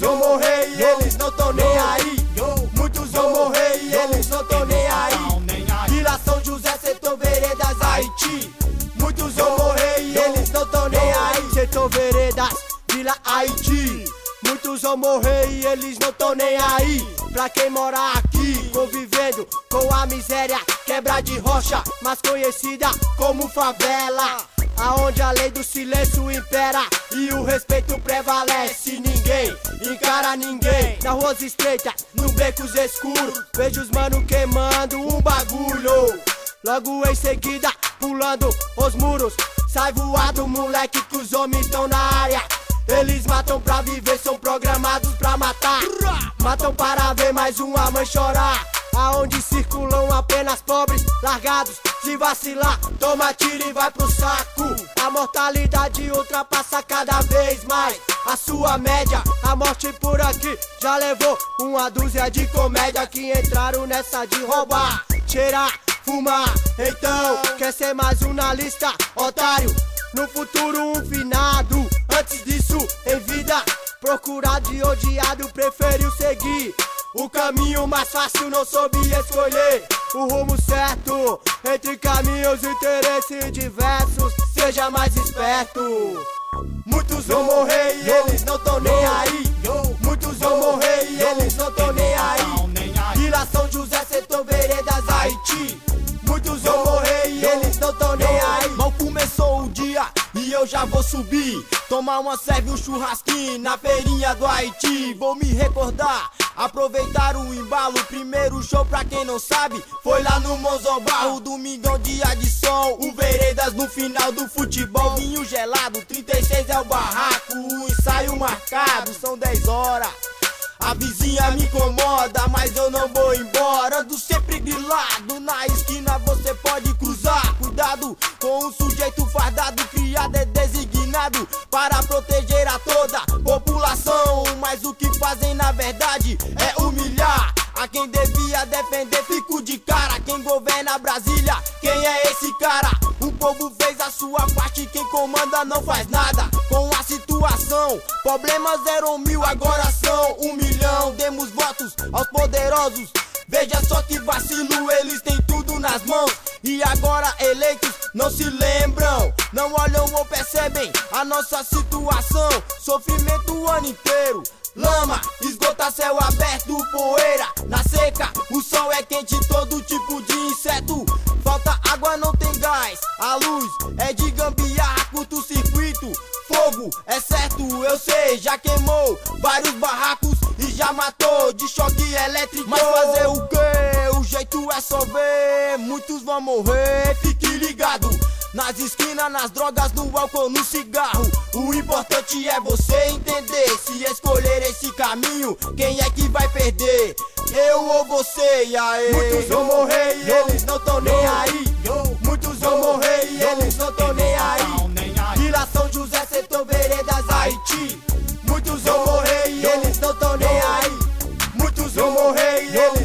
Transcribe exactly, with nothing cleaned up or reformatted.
vão morrer e eles não tão nem aí. Muitos vão morrer e eles não tão nem aí. Vila São José, setor Veredas, Haiti. Muitos vão morrer e eles não tão nem aí. Setor Veredas, Vila Haiti. Muitos vão morrer e eles não tão nem aí. Pra quem mora aqui, convivendo com a miséria, quebra de rocha, mas conhecida como favela, aonde a lei do silêncio impera e o respeito prevalece. Ninguém encara ninguém nas ruas estreitas, nos becos escuros. Vejo os mano queimando um bagulho, logo em seguida pulando os muros. Sai voado, moleque, que os homens estão na área. Eles matam pra viver, são programados pra matar. Matam para ver mais uma mãe chorar. Aonde circulam apenas pobres, largados. Se vacilar, toma tiro e vai pro saco. A mortalidade ultrapassa cada vez mais a sua média. A morte por aqui já levou uma dúzia de comédia que entraram nessa de roubar, cheirar, fumar. Então, quer ser mais um na lista, otário? No futuro um finado. Antes disso, em vida, procurar de odiado, preferiu seguir o caminho mais fácil, não soube escolher o rumo certo entre caminhos e interesses diversos. Seja mais esperto. Muitos vão morrer e eles não tão nem aí. Muitos vão morrer e eles não tão nem aí. Vila São José, setor Veredas, Haiti. Muitos vão morrer e eles não tão nem aí. Mal começou o dia e eu já vou subir, tomar uma serve, um churrasquinho na feirinha do Haiti. Vou me recordar, aproveitar o embalo. Primeiro show pra quem não sabe foi lá no Monzobarro. Domingão, dia de som, o Veredas no final do futebol. Vinho gelado, trinta e seis é o barraco, o ensaio marcado, são dez horas. A vizinha me incomoda, mas eu não vou embora. Ando sempre grilado, na esquina você pode cruzar. Cuidado com o sujeito fardado, criado é designado para proteger a toda população. Mas o que fazem na verdade é humilhar a quem devia defender. Fico de cara, quem governa Brasília, quem é esse cara? O povo fez a sua parte, quem comanda não faz nada com a situação. Problemas eram mil, agora são um milhão. Demos votos aos poderosos, veja só que vacilo, eles têm tudo nas mãos. E agora eleitos não se lembram, não olham ou percebem a nossa situação. Sofrimento o ano inteiro, lama, esgota, céu aberto, poeira na seca. O sol é quente, todo tipo de inseto. Falta água, não tem gás, a luz é de gambiarra, curto-circuito. Fogo, é certo, eu sei, já queimou vários barracos e já matou de choque elétrico. Mas fazer o quê? O jeito é só ver. Muitos vão morrer, fique ligado. Nas esquinas, nas drogas, no álcool, no cigarro. O importante é você entender. Se escolher esse caminho, quem é que vai perder? Eu ou você, e aí? Muitos vão morrer e eles não tão nem aí. Muitos vão morrer e eles não tão nem aí. Vila São José, setor Veredas, Haiti. Muitos vão morrer e eles não tão nem aí. Muitos vão morrer e eles